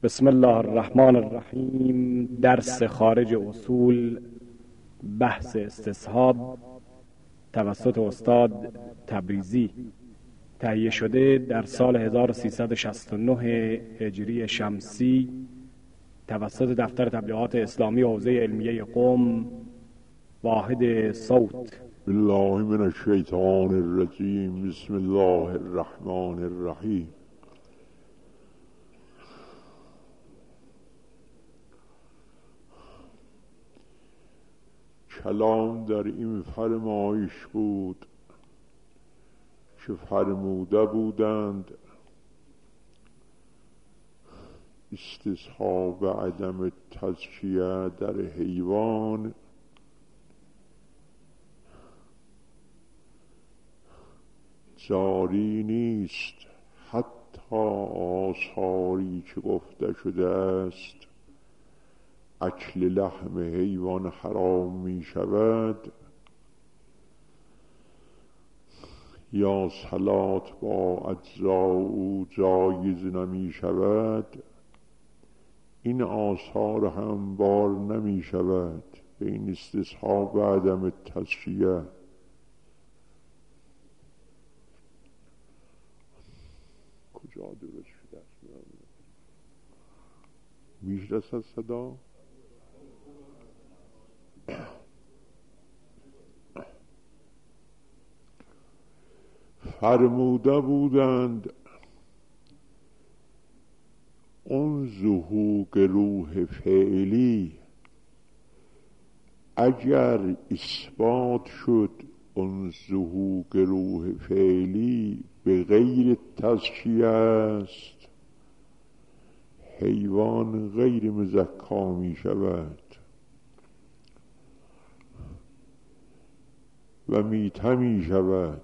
بسم الله الرحمن الرحیم. درس خارج اصول، بحث استصحاب توسط استاد تبریزی، تهیه شده در سال 1369 هجری شمسی توسط دفتر تبلیغات اسلامی حوزه علمیه قم، واحد صوت. بالله من الشیطان الرجیم. بسم الله الرحمن الرحیم. کلام در این فرمایش بود که فرموده بودند استصحاب عدم تزکیه در حیوان جاری نیست، حتی آثاری که گفته شده است اکل لحم حیوان حرام می شود یا صلات با اجزا او جایز نمی شود، این آثار هم بار نمی شود به این استصحاب عدم تزکیه. کجا درست شده است؟ میشناسد صدا؟ فرموده بودند اون ظهور روح فعلی اگر اثبات شد، اون ظهور روح فعلی به غیر تزکیه است، حیوان غیر مزکا می شود و میته می شود.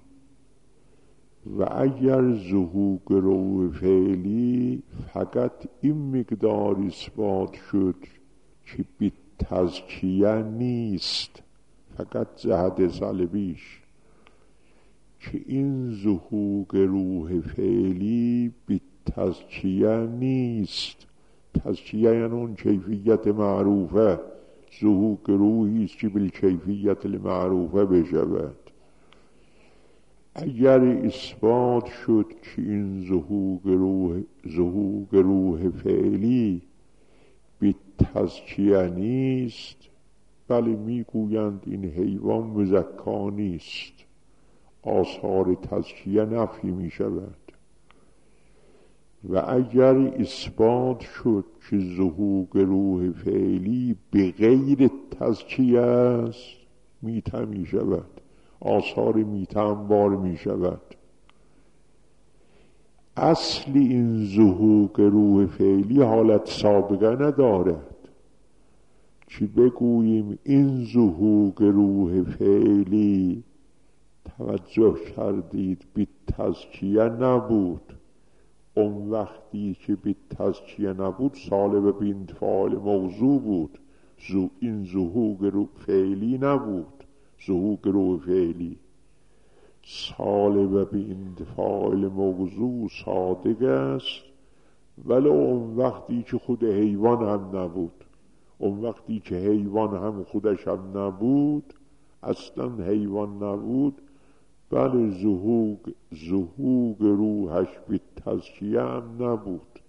و اگر ظهور روح فعلی فقط این مقدار اثبات شد که بی تزکیه نیست، فقط جهت سلبیش که این ظهور روح فعلی بی تزکیه نیست. تزکیه یعنی اون کیفیت معروفه، ظهور روحی است که بالکیفیت المعروفه بشود. اگر اثبات شد که این ظهور روح فعلی بی تزکیه نیست، بله میگویند این حیوان مزکا نیست، آثار تزکیه نفی می شود. و اگر اثبات شد که ظهور روح فعلی به غیر تزکیه است، میته می شود، آثار میته هم بار می شود. اصل این ظهور روح فعلی حالت سابقه ندارد که بگوییم این ظهور روح فعلی توجه کردید بی تزکیه نبود، اون وقتی که بی تزکیه نبود سالب به انتفاع موضوع بود، این ظهور روح فعلی نبود. ظهور روح فعلی سالب به انتفاع موضوع صادق است، ولی اون وقتی که خود حیوان هم نبود، اون وقتی که حیوان هم خودش هم نبود، اصلا حیوان نبود، بله ظهور روحش به تزکیه هم نبود.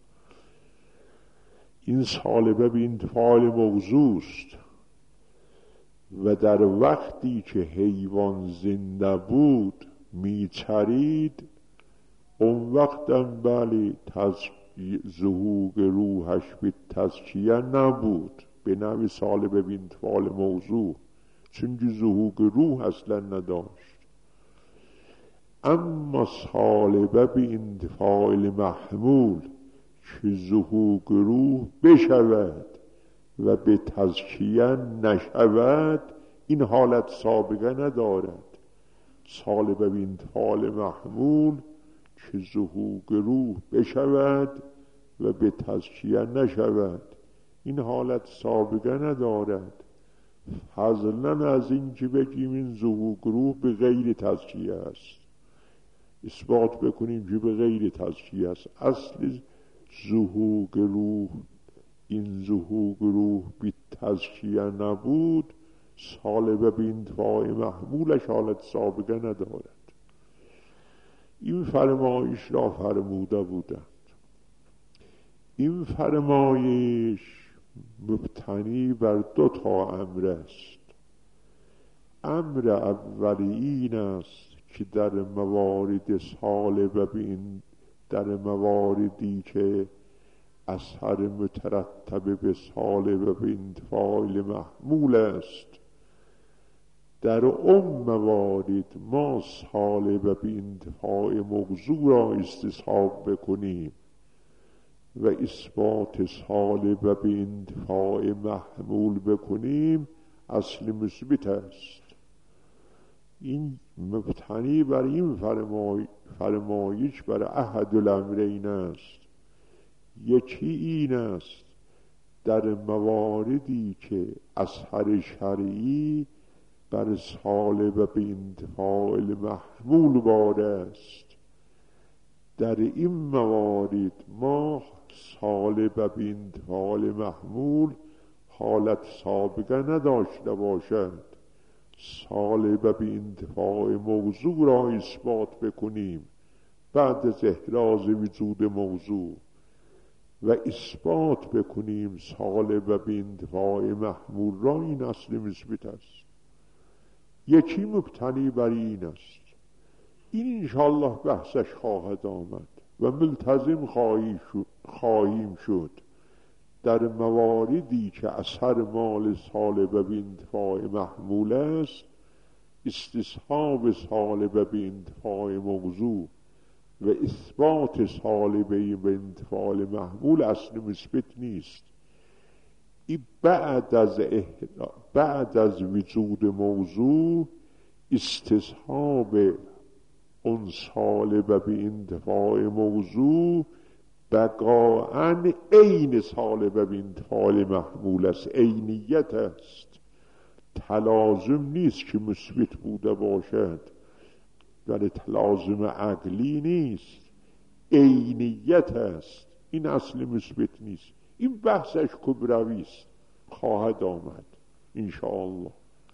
این سالبه به انتفاع موضوع است. و در وقتی که حیوان زنده بود میچرید، اون وقت هم بله ظهور روحش به تزکیه نبود به نوع سالب به انتفاع موضوع، چون ظهور روح اصلا نداشت. اما سالبه به انتفاع محمول که ظهور روح بشود و به تزکیه نشود، این حالت سابقه ندارد. سالبه به انتفاع محمول که ظهور روح بشود و به تزکیه نشود، این حالت سابقه ندارد. فضلا از این که بگیم این ظهور روح به غیر تزکیه است، اثبات بکنیم که به غیر تزکیه است. اصل ضحوک روح، این ضحوک روح بی تزکیه نبود، سالبه به انتفاع محمولش حالت سابقه ندارد. این فرمایش را فرموده بودند. این فرمایش مبتنی بر 2 امر است. امر اولی این است که در موارد سالبه در مواردی که اثر مترتب به سالبه به انتفاع محمول است، در موارد ما سالبه به انتفاع موضوع را استصحاب بکنیم و اثبات سالبه به انتفاع محمول بکنیم، اصل مثبت است. این مبتنی بر این فرمایش بر احد الامرین است. یکی این است در مواردی که اثر شرعی بر سالبه به انتفاع محمول بار است، در این موارد ما سالبه به انتفاع محمول حالت سابقه نداشته باشد، سالبه به انتفاع موضوع را اثبات بکنیم بعد از احراز وجود موضوع و اثبات بکنیم سالبه به انتفاع محمول را، این اصل مثبت است. یکی مبتنی بر این است. این انشاءالله بحثش خواهد آمد و ملتزم خواهیم شد در مواردی که اثر مال سالبه به انتفاع محمول است، استصحاب سالبه به انتفاع موضوع و اثبات سالبه به انتفاع محمول اصل مثبت نیست. این بعد از وجود موضوع استصحاب اون سالبه به انتفاع موضوع بقاعاً عین سالبه به انتفاع محمول است، عینیت است، تلازم نیست که مثبت بوده باشد، ولی تلازم عقلی نیست، عینیت است. این اصل مثبت نیست. این بحثش کبروی است، خواهد آمد انشاءالله.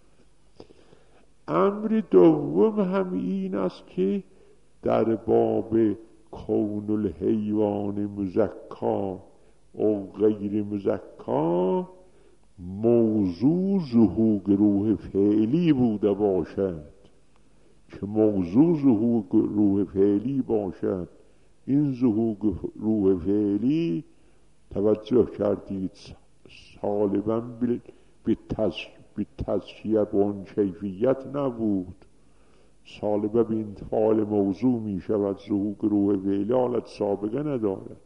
امر دوم هم این است که در باب کون الحیوان مزکا و غیر مزکا موضوع ظهور روح فعلی بوده باشد، که موضوع ظهور روح فعلی باشد. این ظهور روح فعلی توجه کردید سالباً به تزکیه به اون کیفیت نبود، سالبه به انتفاع موضوع می شود، ظهور روح فعلی حالت سابقه ندارد.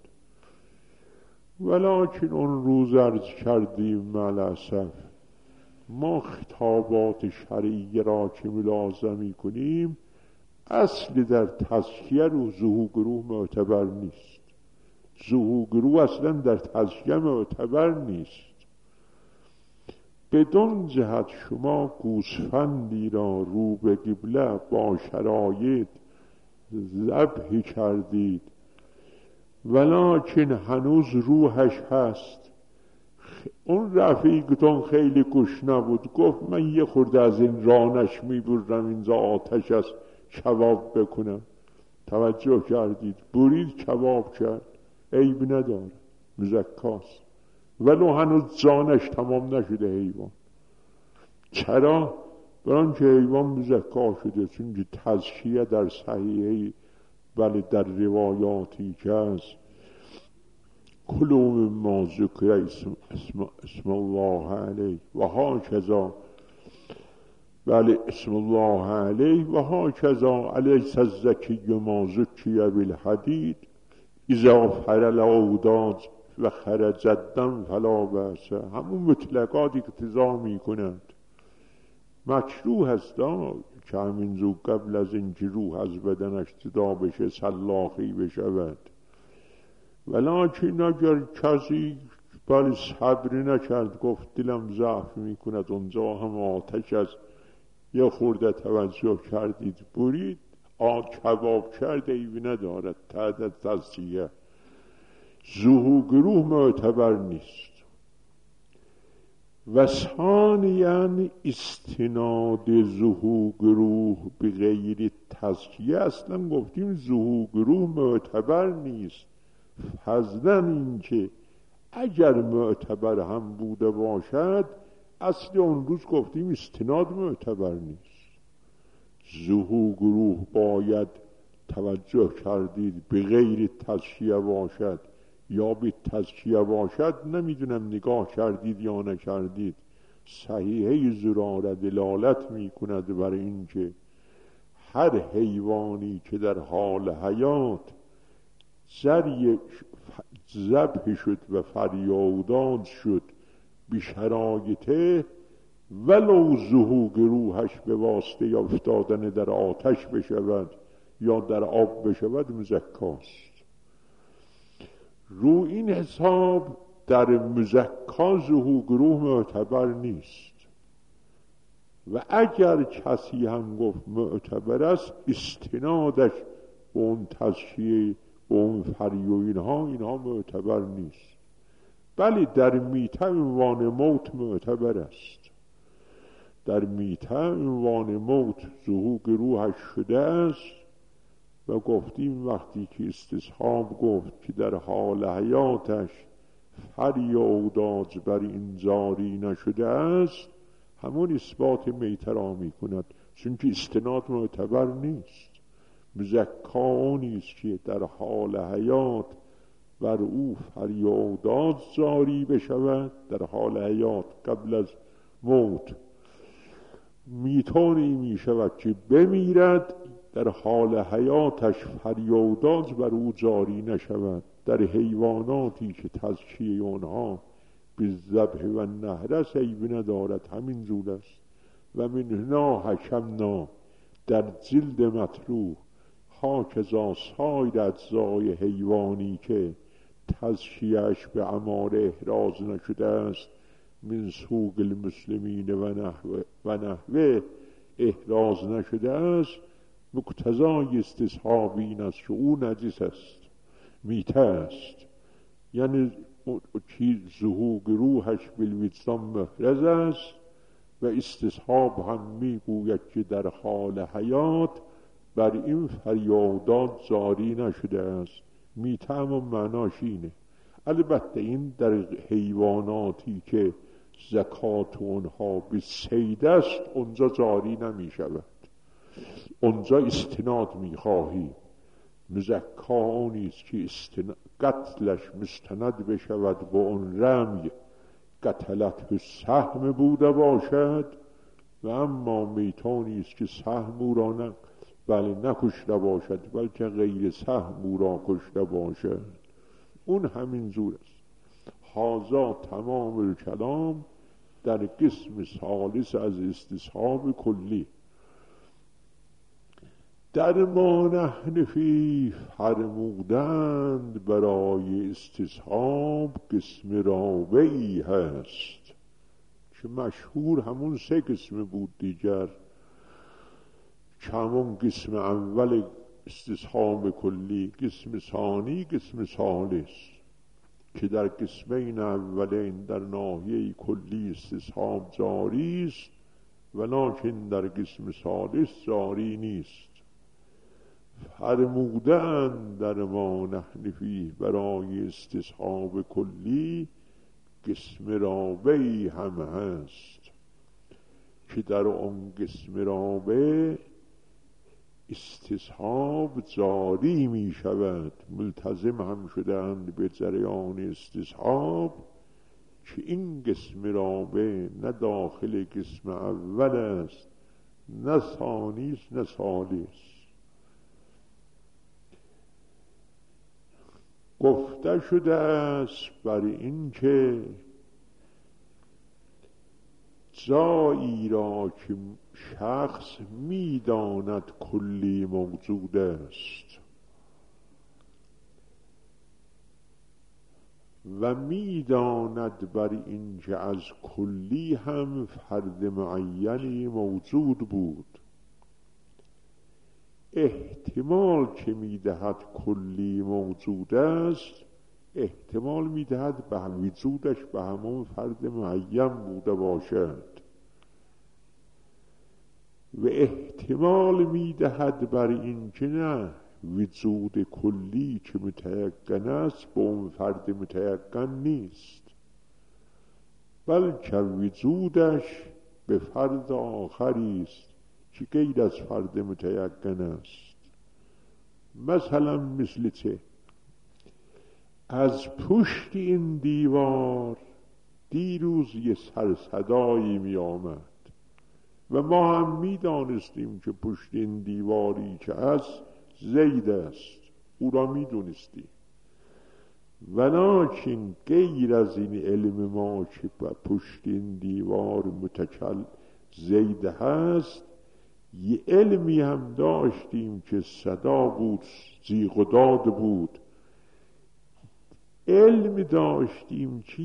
ولکن اون روز عرض کردیم ملاسف ما خطابات شرعی را که ملازمی کنیم اصل در تزکیه رو ظهور روح معتبر نیست. ظهور روح اصلا در تزکیه معتبر نیست. بدون جهت شما گوسفندی را رو به قبله با شرایط ذبح کردید ولکن هنوز روحش هست. اون رفیقتون خیلی گشنه بود، گفت من یه خورده از این رانش میبرم اینجا آتش است کباب بکنم. توجه کردید، برید کباب کرد، عیب نداره، مزکاست، ولو هنوز جانش تمام نشده حیوان. چرا؟ بران که حیوان مزکا شده، چون که تزکیه در صحیحه بله در روایاتی که از کلوم ما ذکر اسم الله علیه و ها کذا، بله اسم الله علیه و ها کذا علیس الزکی ما ذکی بالحدید اذا فرل اوداد و خرج الدم فلا بأس. همون مطلقاتی که اقتضا می کنند مکروه هست که همین زو قبل از اینکه روح از بدنش جدا بشه سلاخی بشود. ولکن اگر کسی بله صبر نکرد، گفت دلم ضعف میکند، اونجا هم آتش از یه خورده توجه کردید برید کباب کرد ایوی ندارد، تعدد تزکیه. ظهورگروه معتبر نیست. و ثانیاً استناد ظهورگروه به غیر تزکیه، اصلا گفتیم ظهورگروه معتبر نیست. فضلاً این که اگر معتبر هم بوده باشد، اصل اون روز گفتیم استناد معتبر نیست. ظهورگروه باید توجه کردید به غیر تزکیه باشد یا به تزکیه باشد، نمیدونم نگاه کردید یا نکردید. صحیحه زراره دلالت میکند بر این که هر حیوانی که در حال حیات ذبح شد و فریادات شد به شرایطه، ولو ظهورگروهش به واسطه افتادن در آتش بشود یا در آب بشود، مزکاست. رو این حساب در مزکا ظهورگروه معتبر نیست. و اگر کسی هم گفت معتبر است، استنادش به اون تزکیه، به اون فری و اینها معتبر نیست. بلی در میته عنوان موت معتبر است. در میته عنوان موت ظهورگروهش شده است و گفتیم وقتی که استصحاب گفت که در حال حیاتش فریادات بر این جاری نشده است، همون اثبات میته را می کند، چون که استناد معتبر نیست. مزکا نیست که در حال حیات بر او فریادات جاری بشود، در حال حیات قبل از موت میتونی می شود که بمیرد، در حال حیاتش فریادات بر او جاری نشود. در حیواناتی که تزکیه آنها به ذبح و نحر عیب ندارد همین جور است. و منها حکمنا در جلد مطروح هاکذا سایر اجزای حیوانی که تزکیهش به اعمال احراز نشده است، من سوق المسلمین و نحوه احراز نشده است، مقتضای استصحاب این است که او نجس است، میته است. یعنی که ظهورگروهش بالوجدان محرز است و استصحاب هم میگوید که در حال حیات بر این فریادات جاری نشده است. میته هم معناش اینه. البته این در حیواناتی که زکات اونها به صید است اونجا جاری نمی شود، اونجا استناد می خواهی. مزکا نیست که قتلش مستند بشود با اون رمی قتلت به سهم بوده باشد، و اما میتانی است که سهم او را بله نکشته باشد بلکه غیر سهم او را کشته باشد، اون همین جور است. هذا تمام الکلام در قسم ثالث از استصحاب کلی. در ما نحن فیه فرمودند برای استصحاب قسم رابعی هست که مشهور همون 3 قسم بود دیگر، که همون قسم اول استصحاب کلی، قسم ثانی، قسم ثالث، که در قسمین اولین در ناحیه کلی استصحاب جاری است ولکن در قسم ثالث جاری نیست. فرمودن در ما نحن فیه برای استصحاب کلی قسم رابعی هم هست که در اون قسم رابع استصحاب جاری می شود، ملتزم هم شدند به جریان استصحاب، که این قسم رابع نه داخل قسم اول است، نه ثانی است، نه ثالث. گفته شده است بر این که جایی را که شخص میداند کلی موجود است و میداند بر این که از کلی هم فرد معینی موجود بود، احتمال که میدهد کلی موجود است احتمال میدهد به وجودش به همون فرد معین بوده باشد و احتمال میدهد بر این که نه، وجود کلی که متیقن است به اون فرد متیقن نیست، بلکه وجودش به فرد آخری است که غیر از فرد متیقن است. مثلا مثل چه؟ از پشت این دیوار دیروز یه سرصدایی می آمد و ما هم می دانستیم که پشت این دیواری که از زید است، او را می دونستیم، ولکن غیر از این علم ما که پشت این دیوار متکل زید هست، یه علمی هم داشتیم که صدا بود، زیغ و داد بود. علم داشتیم که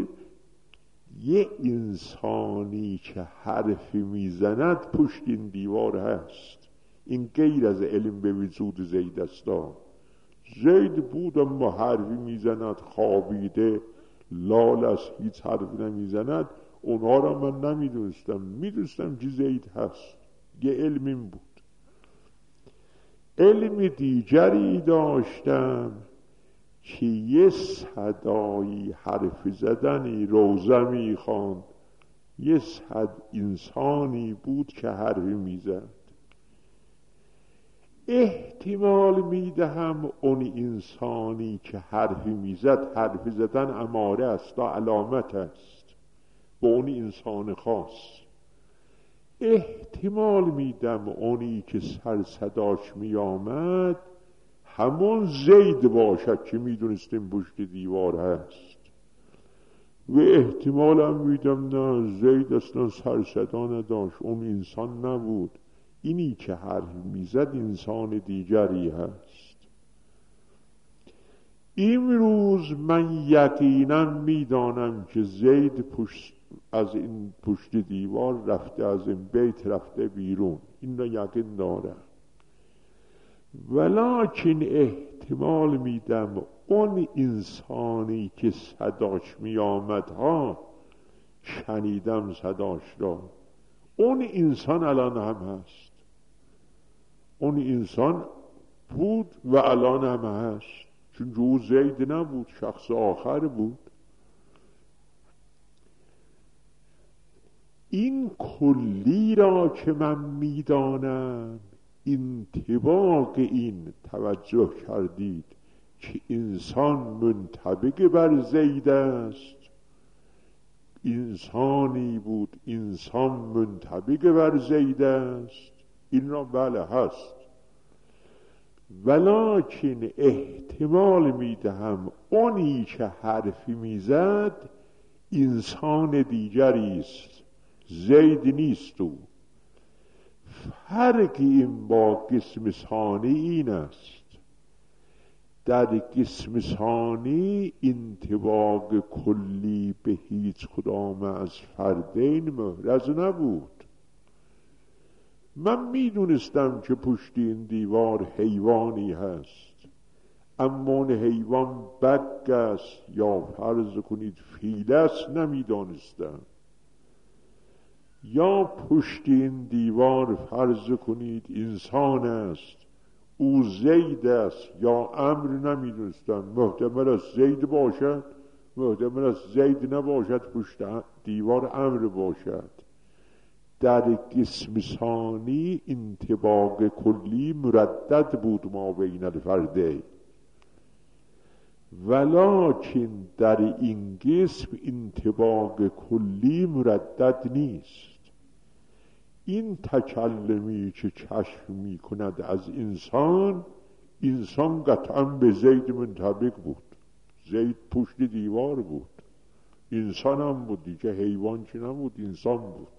یه انسانی که حرفی میزند پشت این دیوار هست. این غیر از علم به وجود زید است. زید بود اما حرفی میزند، خوابیده، لال است، هیچ حرفی نمیزند. اونها را من نمیدونستم، میدونستم که زید هست. یه علم این بود. علم دیگری داشتم که یه صدایی حرف زدنی روزه میخواند، یه صد انسانی بود که حرفی میزد. احتمال میدهم اون انسانی که حرفی میزد، حرف زدن اماره است، علامت است به اون انسان خاص. احتمال میدم اونی که سر صداش میآمد همون زید باشد که میدونستیم پشت دیوار هست، و احتمال هم میدم نه، زید اصلا سر صدا نداشت، اون انسان نبود، اینی که حرف میزد انسان دیگری هست. امروز من یقینا میدانم که زید از این پشت دیوار رفته، از این بیت رفته بیرون، این را یقین دارم. ولکن احتمال میدم اون انسانی که صداش میآمد ها، شنیدم صداش را، اون انسان الان هم هست. اون انسان بود و الان هم هست، چون جو زید نبود، شخص آخر بود. این کلی را که من میدانم، انطباق این توجه کردید که انسان منطبق بر زید است، انسانی بود، انسان منطبق بر زید است، این را بله هست. ولکن احتمال میدهم اونی که حرفی میزد انسان دیگری است، زید نیست. او فرق این با قسم ثانی این است، در قسم ثانی انطباق کلی به هیچ کدام از فردین محرز نبود. من میدونستم که پشت این دیوار حیوانی هست، اما اون حیوان بگ است یا فرض کنید فیل است نمیدانستم، یا پشت این دیوار فرض کنید انسان است، او زید است یا امر نمیدونستم. محتمل است زید باشد، محتمل است زید نباشد، پشت دیوار امر باشد. در قسم ثانی انطباق کلی مردد بود ما بین الفردین، ولکن در این قسم انطباق کلی مردد نیست. این تکلمی که کشف می کند از انسان، انسان قطعا به زید منطبق بود، زید پشت دیوار بود، انسان هم بود دیگه، حیوان که نبود، انسان بود.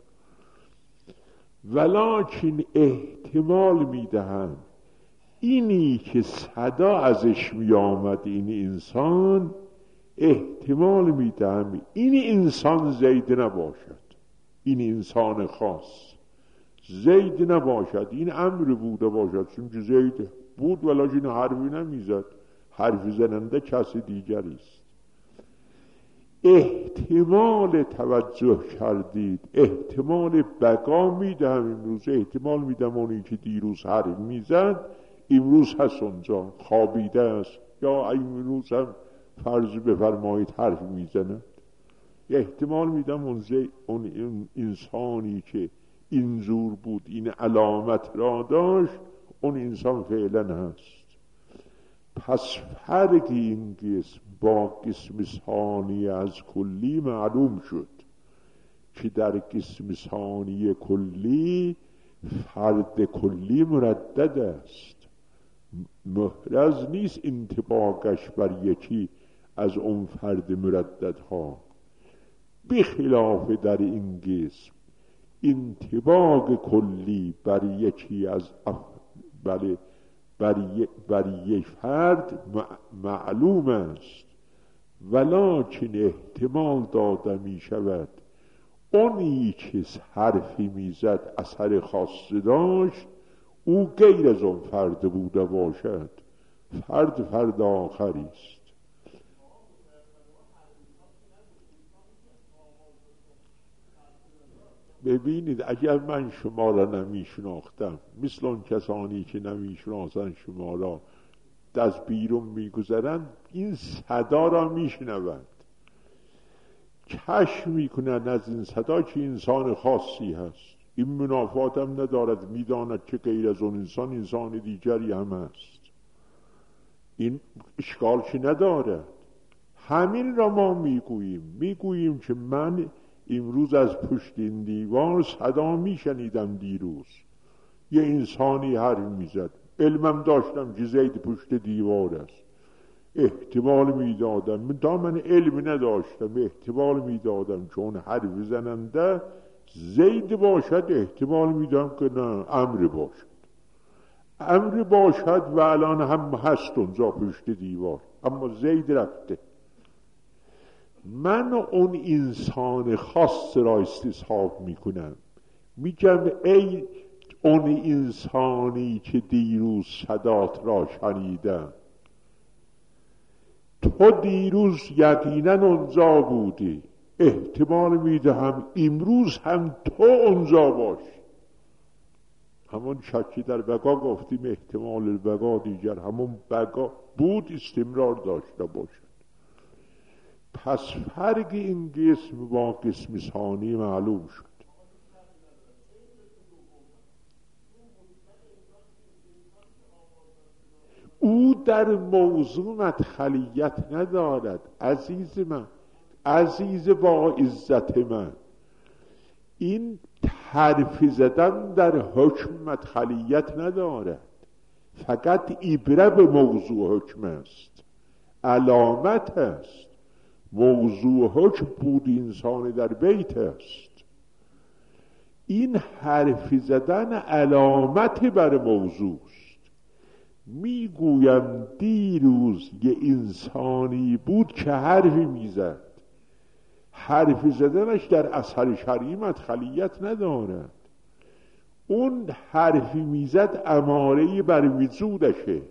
ولکن احتمال می دهم اینی که صدا ازش می آمد، این انسان، احتمال می دهم این انسان زید نباشد، این انسان خاص زید نباشد، این امر بوده باشد، چون که زید بود ولکن حرفی نمیزد، حرف زننده کس دیگری است. احتمال توجه کردید، احتمال بقا میدم امروز، احتمال میدم اونی که دیروز حرف میزد امروز هست اونجا خوابیده است، یا امروز هم فرض بفرمایید حرف میزند. احتمال میدم اون انسانی که اینجور بود این علامت را داشت اون انسان فعلا هست. پس فرق این قسم با قسم ثانی از کلی معلوم شد که در قسم ثانی کلی فرد کلی مردد است، محرز نیست انطباقش بر یکی از اون فرد مرددها. بخلاف در این قسم انطباق کلی بر یکی از بر یک فرد معلوم است، ولکن احتمال داده می شود اونی که حرفی میزد اثر خاصی داشت او غیر از اون فرد بوده باشد، فرد آخری است. ببینید اگر من شما را نمیشناختم، مثل اون کسانی که نمیشناسن شما را از بیرون میگذرند، این صدا را میشنوند، کشف میکنند از این صدا که انسان خاصی هست، این منافات هم ندارد، میداند که غیر از اون انسان دیگری هم هست، این اشکالش ندارد. همین را ما میگوییم که من امروز از پشت این دیوار صدا میشنیدم، دیروز یه انسانی حرف میزد، علمم داشتم که زید پشت دیوار است، احتمال میدادم، تا من علم نداشتم احتمال میدادم که اون حرف زننده زید باشد، احتمال میدم که نه امر باشد و الان هم هست اونجا پشت دیوار، اما زید رفته. من اون انسان خاص را استصحاب میکنم، میگم ای اون انسانی که دیروز صدات را شنیدم، تو دیروز یقینا اونجا بودی، احتمال میدهم امروز هم تو اونجا باش. همون شکی در بقا گفتیم، احتمال البقا دیگر همون بقا بود استمرار داشته باشد. پس فرق این قسم با قسم ثانی معلوم شد. او در موضوع مدخلیت ندارد عزیز من، عزیز با عزت من. این حرف زدن در حکم مدخلیت ندارد، فقط عبره به موضوع حکم است، علامت است. موضوع حکم بود انسان در بیت است، این حرف زدن علامت بر موضوع است. میگویم دیروز یه انسانی بود که حرفی میزد، حرف زدنش در اثر شرعی مدخلیت ندارد، اون حرفی میزد اماره بر وجودشه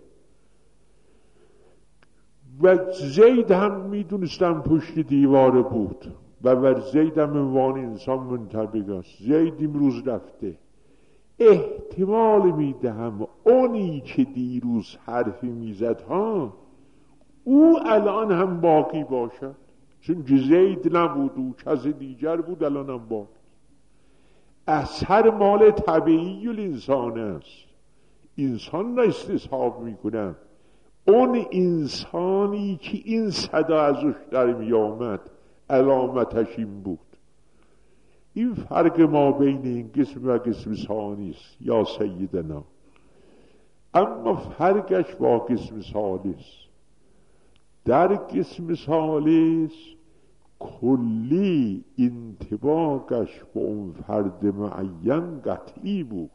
و زید هم میدونستم پشت دیوار بود و بر زید هم عنوان انسان منطبق است، زید امروز رفته. احتمال میدهم اونی که دیروز حرفی میزد ها او الان هم باقی باشد، چون زید نبود او کس دیگر بود، الان هم باقی. اثر مال طبیعی الانسان است، انسان را استصحاب میکنم. اون انسانی که این صدا ازش در می آمد علامتش این بود. این فرق ما بین این قسم و قسم ثانی است یا سیدنا. اما فرقش با قسم ثالث، در قسم ثالث کلی انطباقش با اون فرد معین قطعی بود.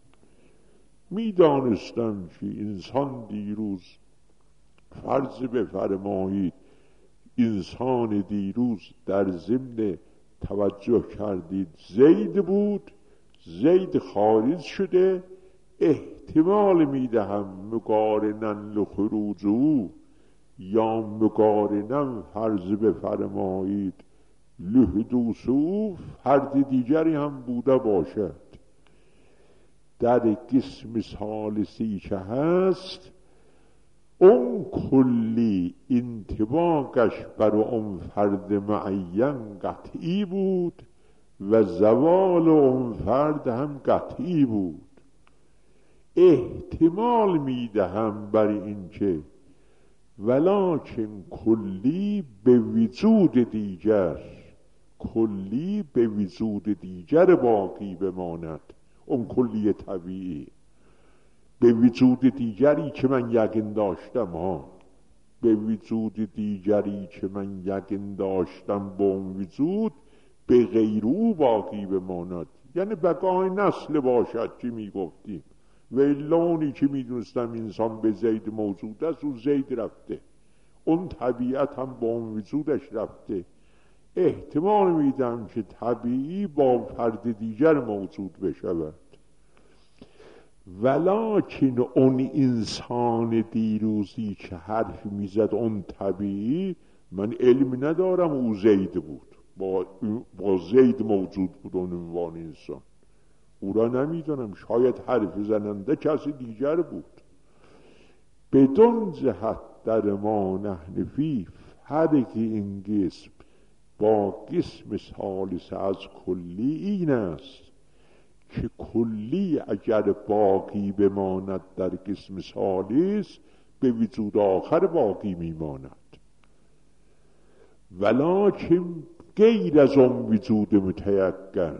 میدانستم که انسان دیروز، فرض بفرمایید انسان دیروز در ضمن توجه کردید زید بود، زید خارج شده، احتمال میدهم مقارناً لخروج او یا مقارنم فرض بفرمایید لحدوسو فرد دیگری هم بوده باشد. در قسم ثالثی که هست اون کلی انطباقش بر اون فرد معین قطعی بود و زوال اون فرد هم قطعی بود. احتمال میدهم بر این که ولکن کلی به وجود دیگر، کلی به وجود دیگر باقی بماند. اون کلی طبیعی به وجود دیگری که من یقین داشتم به وجود دیگری که من یقین داشتم با اون وجود به غیر او باقی بماند. یعنی بقای نسل باشد که میگفتیم و لونی که میدونستم انسان به زید موجود است او زید رفته، اون طبیعت هم با اون وجودش رفته. احتمال میدم که طبیعی با فرد دیگر موجود بشود. ولکن اون انسان دیروزی که حرف میزد اون طبیعی، من علم ندارم او زید بود، با زید موجود بود اون عنوان انسان، او را نمیدانم، شاید حرف زننده کسی دیگر بود. بدون جهت در ما نحن فی فرق این قسم با قسم ثالث از کلی این است که کلی اگر باقی بماند در قسم ثالث به وجود آخر باقی میماند، ولکن غیر از اون وجود متیقن،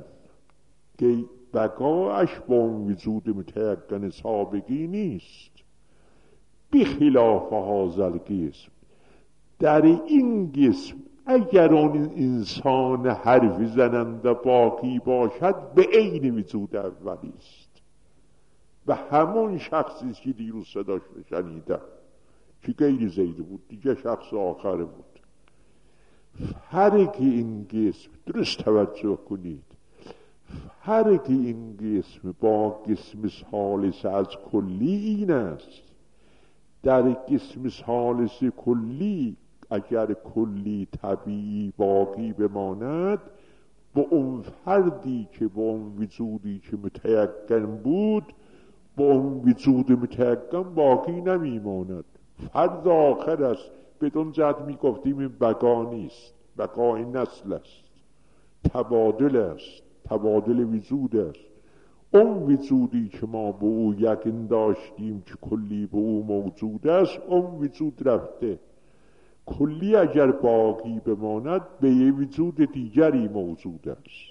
بقایش با اون وجود متیقن سابقی نیست. بخلاف هذا القسم، در این قسم اگر اون انسان حرف زننده باقی باشد به عین وجود اولی است و همون شخصی که دیروز صداش شنیدم که غیر زید بود دیگه شخص آخر بود. فرق این قسم، درست توجه کنید، فرق این قسم با قسم ثالث از کلی این است: در قسم ثالث کلی اگر کلی طبیعی باقی بماند با اون فردی که با اون وجودی که متیقن بود با اون وجود متیقن باقی نمیماند، فرد آخر است. بدون جهت میگفتیم این بقا نیست، بقا این نسل است، تبادل است، تبادل وجود است. اون وجودی که ما به او یقین داشتیم که کلی به او موجود است اون وجود رفته. کلی اگر باقی بماند به یه وجود دیگری موجود است.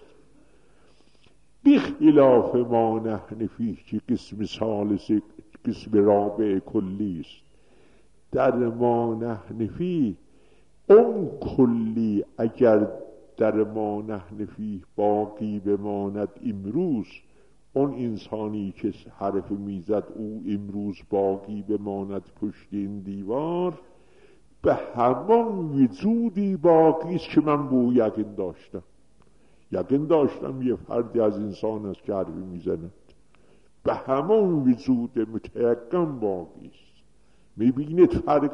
بخلاف ما نحن فیه که قسم ثالث، قسم رابع کلی است. در ما نحن فیه اون کلی اگر در ما نحن فیه باقی بماند امروز، اون انسانی که حرف میزد او امروز باقی بماند پشت این دیوار، به همان وجودی باقی است که من به او یقین داشتم. یقین داشتم یه فردی از انسان است که حرف میزند، به همان وجود متیقن باقی است. میبینید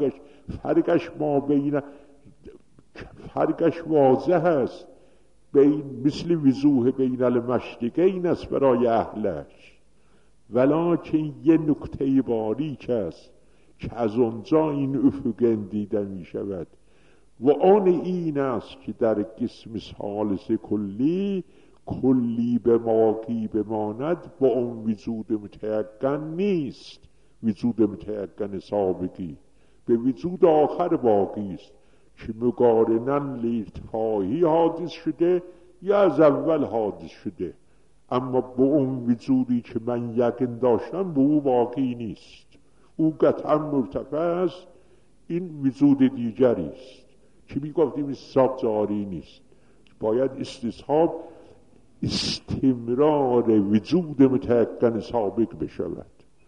فرقش واضح است، مثل وضوح بین المشرقین است برای اهلش، ولکن یه نکته باریک است که از اونجا این افق دیده می شود و آن این است که در قسم ثالث کلی به باقی بماند با اون وجود متیقن نیست، وجود متیقن سابقی به وجود آخر باقی است که مقارناً لارتفاعی حادث شده یا از اول حادث شده، اما با اون وجودی که من یقین داشتم به او باقی نیست. او قطعا مرتفع است، این وجود دیگری است که میگفتیم استصحاب جاری نیست، باید استصحاب استمرار وجود متیقن سابق بشود.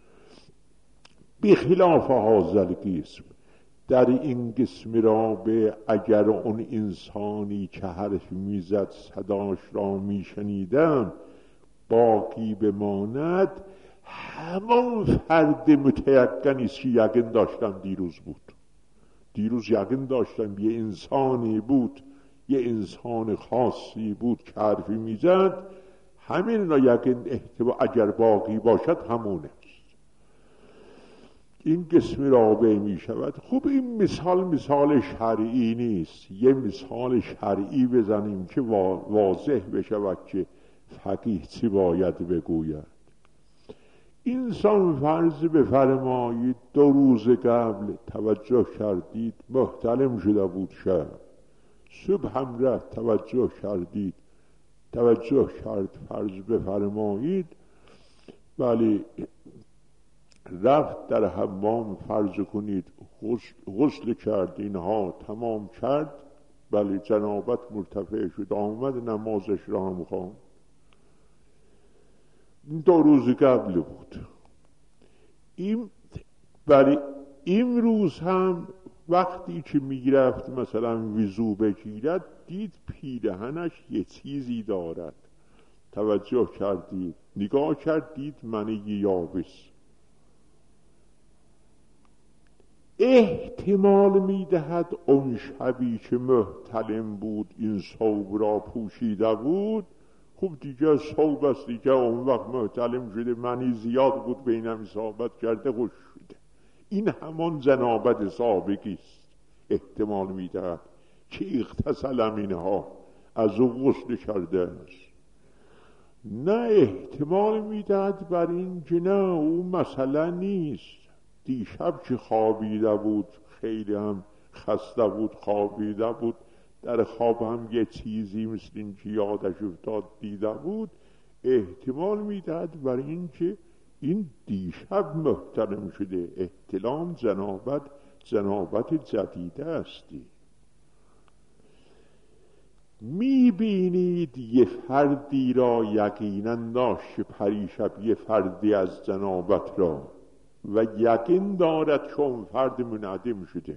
بخلاف هذا القسم، در این قسم رابع اگر اون انسانی که حرف میزد صداش را میشنیدم باقی بماند، همان فرد متیقنی است که یقین داشتم دیروز بود، دیروز یقین داشتم یه انسانی بود، یه انسان خاصی بود که حرفی میزد، همین را یقین اگر باقی باشد همونه. این قسم رابع می شود. خب این مثال شرعی نیست. یه مثال شرعی بزنیم که واضح بشود که فقیه چی باید بگوید. انسان فرض بفرمایید 2 روز قبل توجه کردید محتلم شده بود شب، صبح هم رفت توجه کرد فرض بفرمایید ولی رفت در حمام، فرض کنید غسل کرد، اینها تمام کرد، ولی جنابت مرتفع شد، آمد نمازش را هم خواند. 2 روز قبل بود. ولی امروز هم وقتی که میرفت مثلا وضو بگیرد دید پیرهنش یه چیزی دارد، توجه کردید، نگاه کرد دید منی یابس. احتمال میدهد اون شبی که محتلم بود این ثوب را پوشیده بود، خب دیگه ثوب است دیگه، اون وقت محتلم شده، منی زیاد بود بینم اصابت کرده خوش شده. این همان جنابت سابقی است. احتمال میدهد که اغتسل منها، از او غسل کرده است. نه، احتمال میدهد بر این که نه، او مسئله نیست. دیشب که خوابیده بود، خیلی هم خسته بود، خوابیده بود، در خواب هم یه چیزی مثل این که یادش افتاد دیده بود. احتمال میدهد بر این که این دیشب محترم شده، احتلام جنابت جدیده استی. میبینید یه فردی را یقینا داشت پریشب یه فردی از جنابت را و یقین دارد که اون فرد منعدم شده،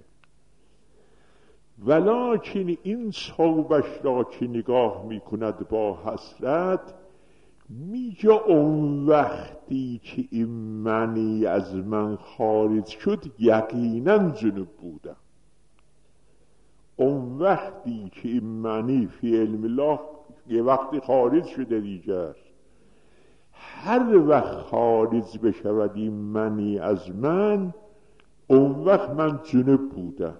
ولکن این ثوبش را که نگاه میکند با حسرت، میگه اون وقتی که این منی از من خارج شد یقینا جنوب بودم. اون وقتی که این منی فی علم الله یه وقتی خارج شده دیگر، هر وقت خارج بشود این منی از من، اون وقت من جنوب بودم.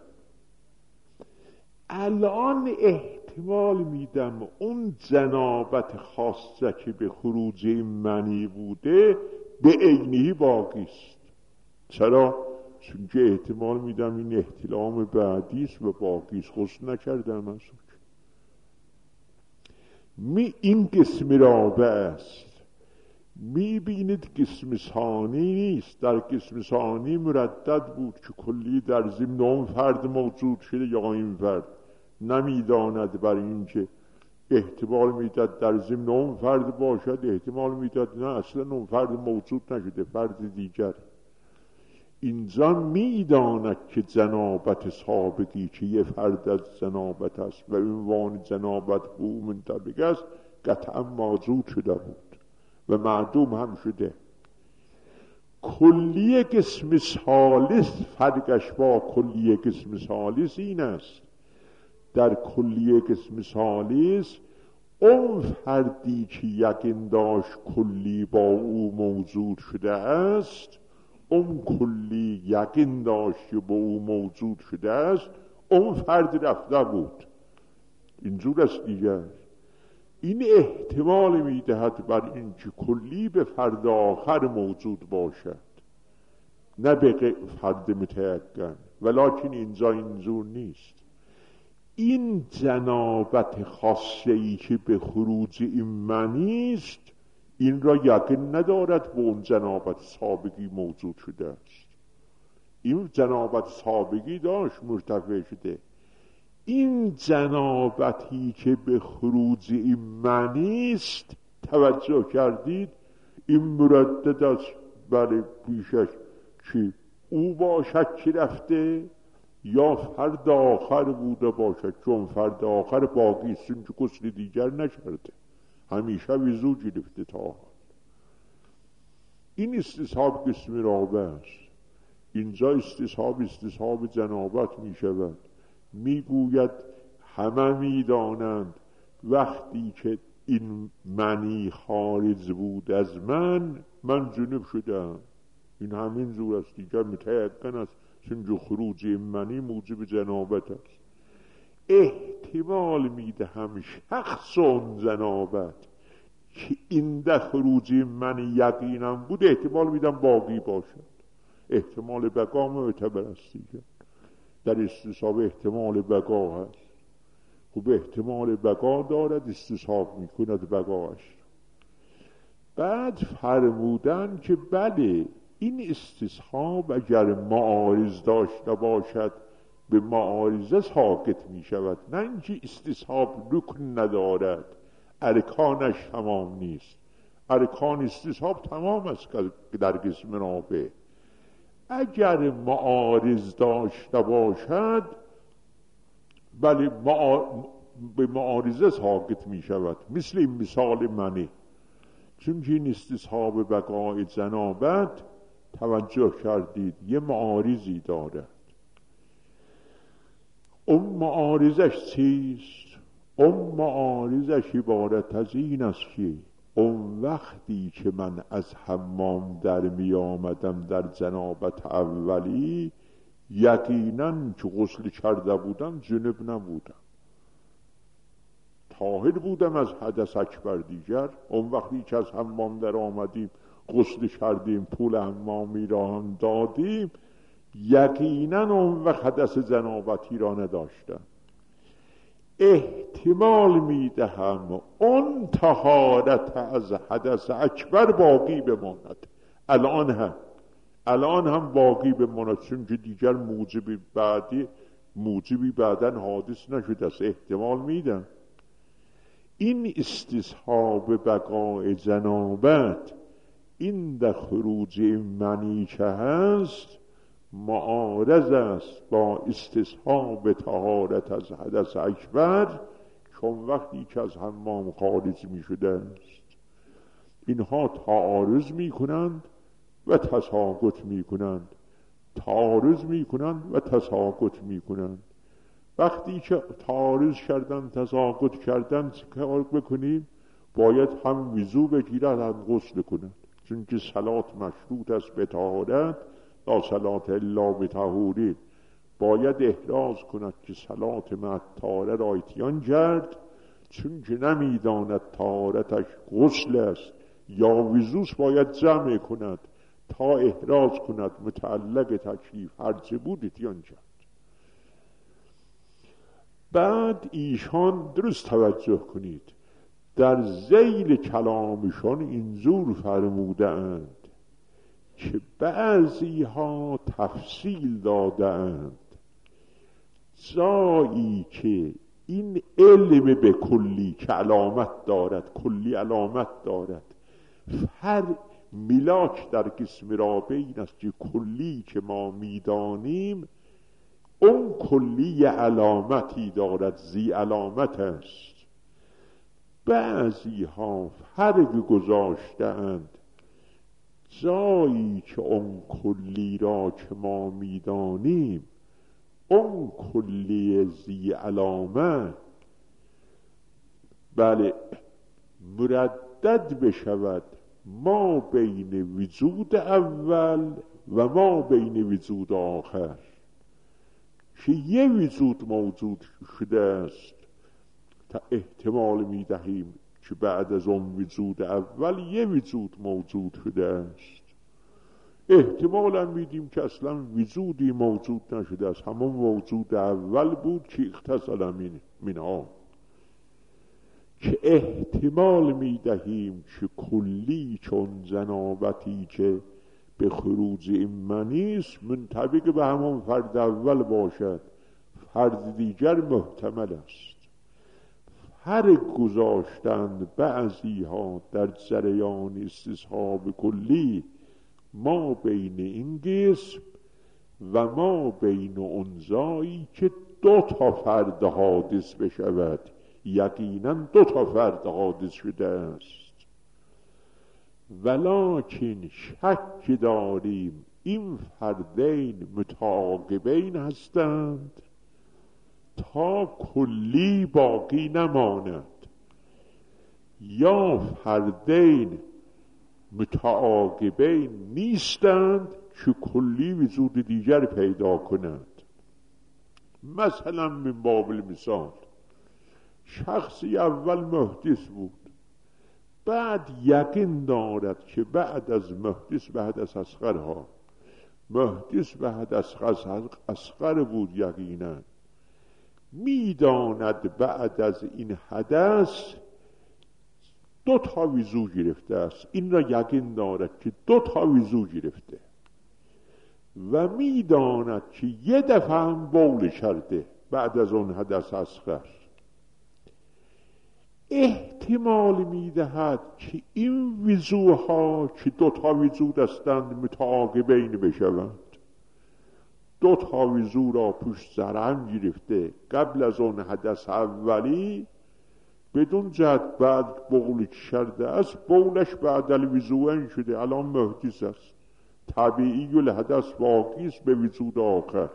الان احتمال میدم اون جنابت خاصه که به خروج این منی بوده به عینی باقی است. چرا؟ چون که احتمال میدم این احتلام بعدی است و باقی است، غسل نکردم از این قسم رابع است. میبینید قسم ثانی نیست. در قسم ثانی مردد بود که کلی در ضمن اون فرد موجود شده یا این فرد نمیداند، بر این که احتمال میداد در ضمن اون فرد باشد، احتمال میداد نه اصلا اون فرد موجود نشده، فرد دیگر. اینجا میداند که جنابت سابقی که یه فرد از جنابت است و عنوان جنابت به او منطبق است قطعا موجود شده بود و معدوم هم شده. کلیه قسم ثالث فرقش با کلیه قسم ثالث این است: در کلیه قسم ثالث اون فردی که یقین داشت کلی با او موجود شده است، اون کلی یقین داشت که با او موجود شده است، اون فرد رفته بود. اینجور است دیگر. این احتمال میدهد بر این که کلی به فرد آخر موجود باشد، نه به فرد متیقن، ولکن اینجا اینجور نیست. این جنابت خاصه ای که به خروج این منی است، این را یقین ندارد به اون جنابت سابقی موجود شده است. این جنابت سابقی داشت مرتفع شده. این جنابتی که به خروج این منی است، توجه کردید، این مردد است برای پیشش که او باشد که رفته یا فرد آخر بوده باشد، چون فرد آخر باقی است، چون که غسل دیگر نکرده، همیشه وضو گرفته تا حال. این استصحاب قسم رابع است. اینجا استصحاب جنابت می شود. می گوید همه می دانند وقتی که این منی خارج بود از من جنب شدم. این همین زور است، دیگر متیقن است چون خروج این منی موجب جنابت است. احتمال می دهم شخص اون جنابت که این در خروج من یقینم بود، احتمال میدم باقی باشد. احتمال بقا معتبر است دیگر. در استصحاب احتمال بقا هست. خب احتمال بقا دارد، استصحاب میکند بقاش. بعد فرمودن که بله این استصحاب اگر معارض داشته باشد به معارضه ساقط می شود، نه اینکه استصحاب رکن ندارد، ارکانش تمام نیست. ارکان استصحاب تمام است در قسم رابع. اگر معارض داشته باشد بله به معارضه ساقط می شود. مثل این مثال منی، چون که این استصحاب بقای جنابت توجه کردید یه معارضی دارد. اون معارضش چیست؟ اون معارضش عبارت از این است که اون وقتی که من از حمام در می آمدم در جنابت اولی، یقیناً که غسل کرده بودم جنب نبودم، طاهر بودم از حدث اکبر. دیگر اون وقتی که از حمام در آمدیم، غسل کردیم، پول حمامی را هم دادیم، یقیناً اون وقت حدث جنابتی را نداشتم. احتمال میدهم اون طهارت از حدث اکبر باقی بماند. الان هم باقی بماند، چون که دیگر موجبی بعداً حادث نشده است. احتمال میدم این استصحاب بقای جنابت این در خروج منی که هست معارض است با استصحاب طهارت از حدث اکبر، چون وقتی که از حمام خارج می شده است. اینها تعارض می کنند و تساقط می کنند، تعارض می کنند و تساقط می کنند. وقتی که تعارض کردن، تساقط کردن، چه کار بکنیم؟ باید هم وضو بگیرد هم غسل کند، چون که صلات مشروط است به طهارت، لا صلات الا بطهور. باید احراز کند که صلات مع طهاره را اتیان کرد، چون که نمیداند طهارتش غسل است یا وضوست. باید جمع کند تا احراز کند، متعلق تکلیف هرچه بود اتیان کرد. بعد ایشان درست توجه کنید، در ذیل کلامشان اینجور فرموده اند که بعضی ها تفصیل داده اند، جایی که این علم به کلی که علامت دارد، کلی علامت دارد، هر ملاک در قسم رابع این است که کلی که ما میدانیم اون کلی علامتی دارد، زی علامت است. بعضی ها فرق گذاشتند، جایی که اون کلی را که ما میدانیم اون کلی زی علامه بله مردد بشود ما بین وجود اول و ما بین وجود آخر، که یه وجود موجود شده است. تا احتمال میدهیم که بعد از اون وجود اول یه وجود موجود شده است. احتمال هم میدیم که اصلا وجودی موجود نشده است، همون موجود اول بود که اختصل منها. که احتمال میدهیم که کلی چون جنابتی که به خروج این منیست منطبق به همون فرد اول باشد، فرد دیگر محتمل است. هر گذاشتند بعضی ها در جریان استصحاب کلی ما بین این قسم و ما بین اونجایی که دو تا فرد حادث بشود، یقینا دو تا فرد حادث شده است. ولکن شک داریم این فردین متعاقبین هستند تا کلی باقی نماند، یا فردین متعاقبین نیستند که کلی وجود دیگر پیدا کنند. مثلا من باب المثال، شخصی اول محدث بود، بعد یقین دارد که بعد از محدث به حدث اصغرها، محدث به حدث اصغر بود یقینا، میداند بعد از این حدث دو تا وضو گرفته است، این را یقین دارد که دو تا وضو گرفته و میداند که یه دفعه هم بول کرده بعد از اون حدث اصغر. احتمال میدهد که این وضوها که دو تا وضو هستند متعاقبین بشوند. دو تا وضو را پشت سر هم گرفته قبل از اون حدث اولی، بدون جهت بعد بول کرده است، بولش بعد الوضوئین شده، الان محدث است، طبیعی الحدث باقی است به وجود آخر.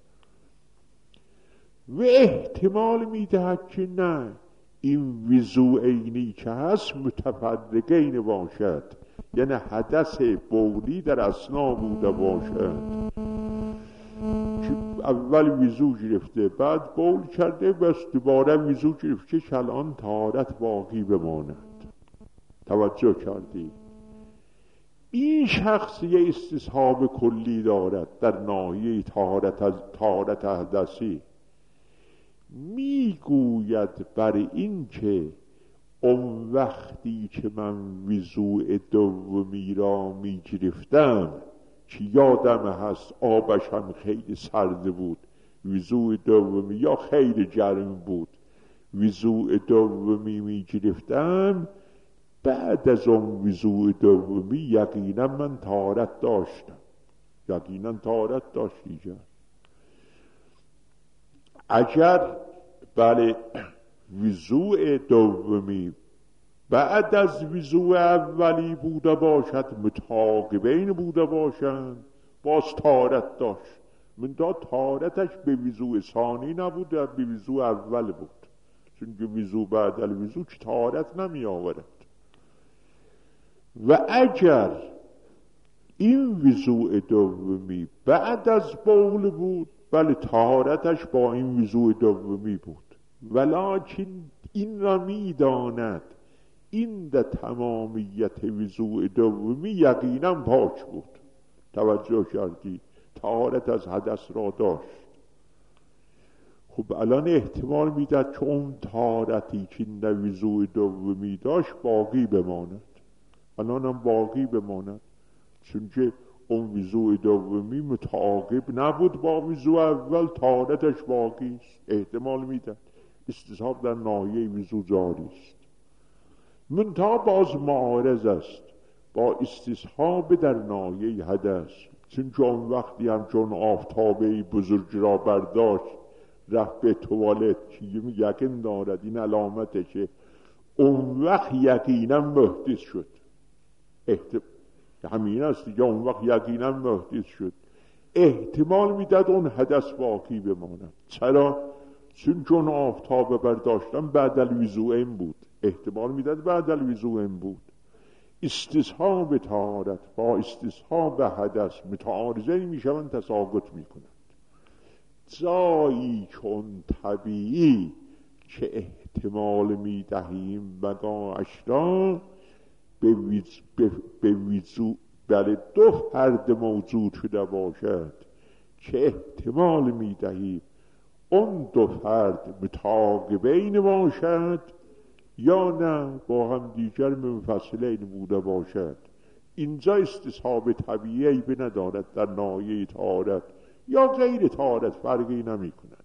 و احتمال میدهد که نه، این وضوئینی که هست متفرقین باشد، یعنی حدث بولی در اثنا بوده باشد که اول وضو گرفته بعد بول کرده بس دوباره وضو گرفته که الان طهارت باقی بماند. توجه کردی؟ این شخص یه استصحاب کلی دارد در ناحیه طهارت حدثی. میگوید بر این که اون وقتی که من وضوء دومی را میگرفتم که یادم هست آبش هم خیلی سرد بود، وضوء دومی یا خیلی گرم بود، وضوء دومی میگرفتم، بعد از اون وضوء دومی یقینا من طهارت داشتم، یقینا طهارت داشتم. اگر بله وضوء دومی بعد از وضوء اولی بوده باشد، متعاقبین بوده باشند، باز طهارت داشت، من دا طهارتش به وضوء ثانی نبود، به وضوء اول بود، چون که وضوء بعد الوضوء که طهارت نمی آورد. و اگر این وضوء دومی بعد از بول بود، بله طهارتش با این وضوء دومی بود، ولکن این را میداند این در تمامیت وضوء دومی یقینا پاک بود. توجه کردی؟ طهارت از حدث را داشت. خب الان احتمال میداد که اون طهارتی که در وضوء دومی داشت باقی بماند، الان هم باقی بماند، چون که اون وضوء دومی متعاقب نبود با وضوء اول، طهارتش باقی است. احتمال میداد استصحاب در ناحیه وضوء جاری است، منتها باز معارض است با استصحاب در ناحیه حدث، چون که اون وقتی هم چون آفتابه بزرگ را برداشت رفت به توالت که یقین دارد این علامته که اون وقت یقینا محدث شد، همین است دیگه، اون وقت یقینا محدث شد. احتمال میداد اون حدث باقی بماند. چرا؟ چون آفتاب برداشتن بعد الوضوئین بود، احتمال میداد بعد الوضوئین بود. استصحاب طهارت با استصحاب حدث متعارضین میشوند، تساقط میکنند. جایی چون طبیعی که احتمال میدهیم بقاش را به وضوء بله دو فرد موجود شده باشد که احتمال میدهیم اون دو فرد متعاقبین باشد یا نه با هم دیگر منفصلین بوده باشد، اینجا استصحاب طبیعی به ندارد در ناحیه طهارت یا غیر طهارت فرقی نمی کند.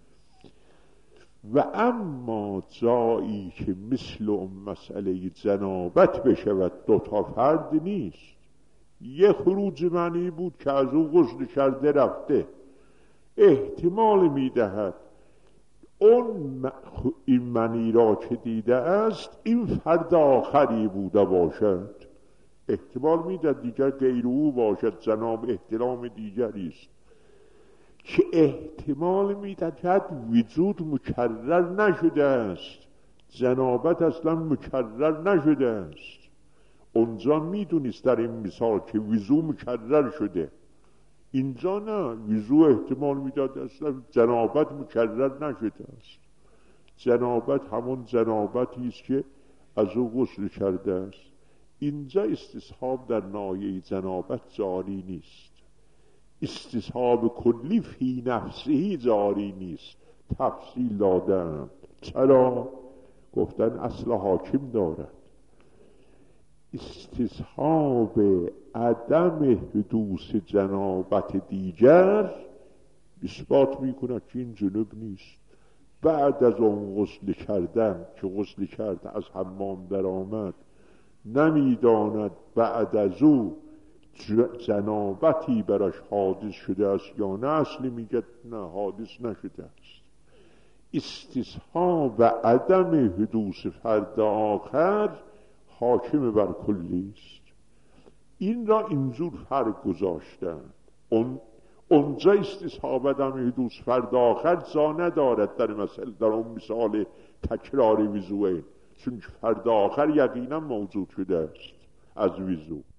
و اما جایی که مثل اون مسئله جنابت بشود دو تا فرد نیست، یه خروج منی بود که از او غسل کرده رفته، احتمال میدهد اون این منی را که دیده است این فرد آخری بوده باشد، احتمال میداد دیگر غیر او باشد، جناب احترام دیگری است که احتمال میدهد وجود مکرر نشده است، جنابت اصلا مکرر نشده است. اونجا میدونست در این مثال که وضو مکرر شده، اینجا نه، وضو احتمال میداد اصلا جنابت مکرر نشده است. جنابت همون جنابتی است که از او غسل کرده است. اینجا استصحاب در ناحیه جنابت جاری نیست، استصحاب کلی فی نفسه جاری نیست. تفصیل دادن چرا؟ گفتن اصل حاکم دارد. استصحاب عدم حدوث جنابت دیگر اثبات میکند که این جنوب نیست. بعد از اون غسل کردن که غسل کرده از حمام در آمد، نمیداند بعد از او جنابتی برش حادث شده است یا نه، اصلی میگه نه حادث نشده است. استصحاب عدم حدوث فرد آخر حاکم بر کلی است. این را اینجور فرق گذاشتن. اونجا استصحاب عدم حدوث فرد آخر جا ندارد در اون مثال تکرار وضوئه، چون فرد آخر یقینا موجود شده است از وضو.